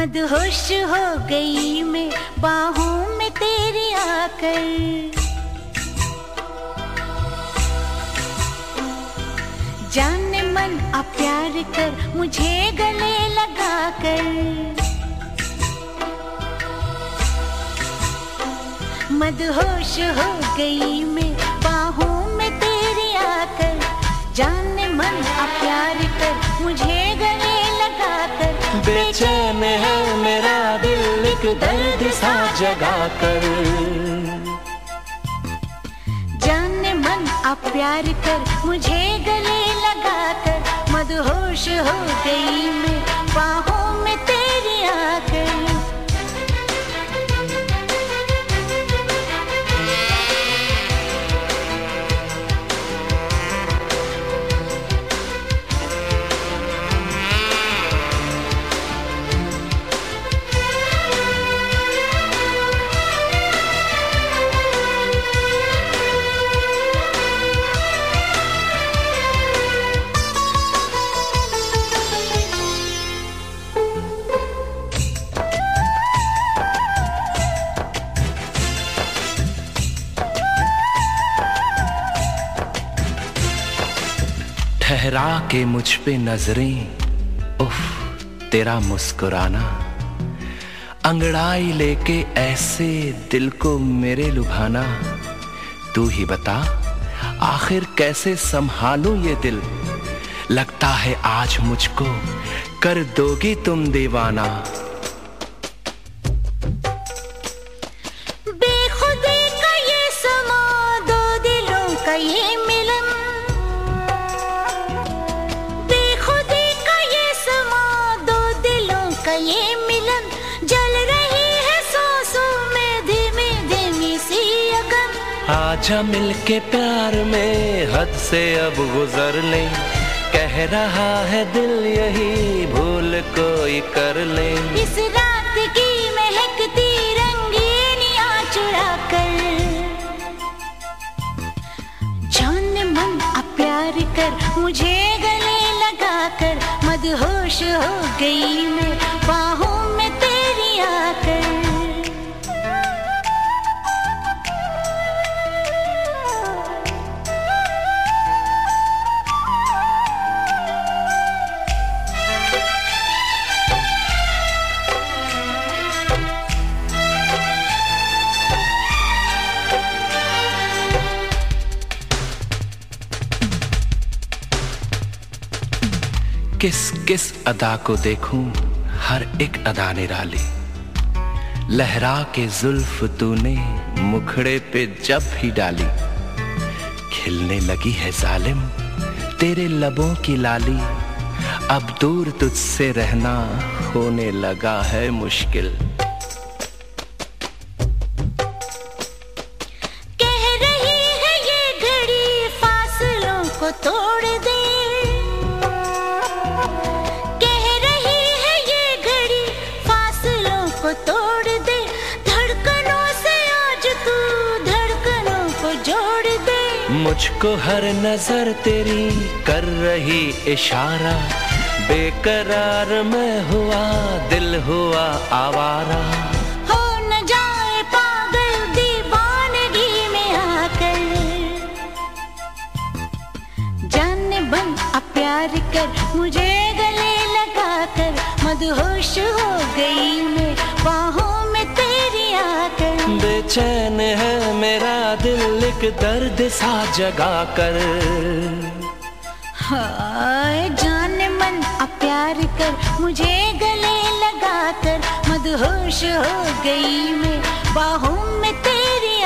मदहोश हो गई मैं बाहों में तेरी आकर। जाने मन आ प्यार कर मुझे गले लगा कर। मदहोश हो गई मैं बाहों में तेरी आकर। जाने मन आ प्यार कर मुझे गले लगा कर। बेचैन है मेरा दिल एक दर्द सा जगा कर। जाने मन आ प्यार कर मुझे गले लगा कर। मदहोश हो गई मैं बाहों में तेरी आकर। ठहरा के मुझ पे नजरें, उफ तेरा मुस्कुराना। अंगड़ाई लेके ऐसे दिल को मेरे लुभाना। तू ही बता आखिर कैसे संभालूं ये दिल। लगता है आज मुझको कर दोगी तुम दीवाना। बेखुदी का ये समा, दो दिलों का ये मिलन। ये मिलन जल रही है सांसों में धीमी धीमी सी अगन। आजा मिलके प्यार में हद से अब गुजर ले। कह रहा है दिल यही भूल कोई कर ले। इस रात की महकती रंगीनियां चुरा कर। जाने मन आ प्यार कर मुझे गले लगा कर। मदहोश हो गई मैं बाहों में तेरी आकर। किस किस अदा को देखूं हर एक अदा निराली। लहरा के जुल्फ तूने मुखड़े पे जब भी डाली। खिलने लगी है जालिम तेरे लबों की लाली। अब दूर तुझसे रहना होने लगा है मुश्किल। कह रही है ये घड़ी फासलों को तोड़ दे। तोड़ दे धड़कनों से आज तू धड़कनों को जोड़ दे। मुझको हर नजर तेरी कर रही इशारा। बेकरार मैं हुआ दिल हुआ आवारा। हो न जाए पागल दीवानगी में आकर। जाने बन आ प्यार कर मुझे गले लगा कर। मदहोश हो गई मैं बाहों में तेरी आकर। बेचैन है मेरा दिल एक दर्द सा जगा कर। हाय जाने मन आ प्यार कर मुझे गले लगा कर। मदहोश हो गई मैं बाहों में तेरी